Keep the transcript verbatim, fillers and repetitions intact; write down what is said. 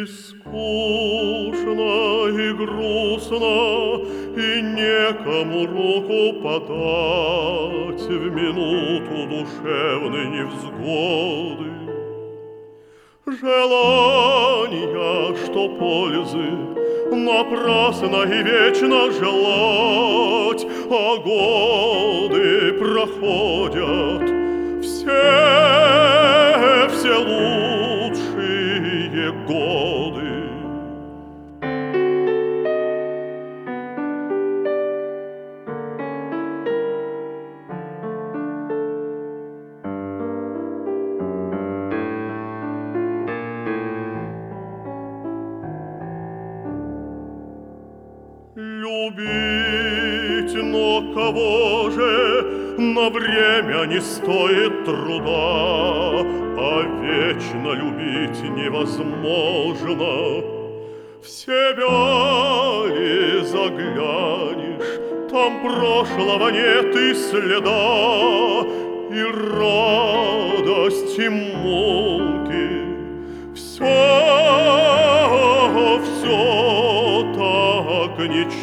скучно, и грустно, и некому руку подать в минуту душевной невзгоды. Желания, что пользы напрасно и вечно желать, а годы проходят, все, все лучшие годы. Любить, но кого же на время не стоит труда, а вечно любить невозможно. В себя ли заглянешь, там прошлого нет и следа, и радость, и муки, все, все так ничего.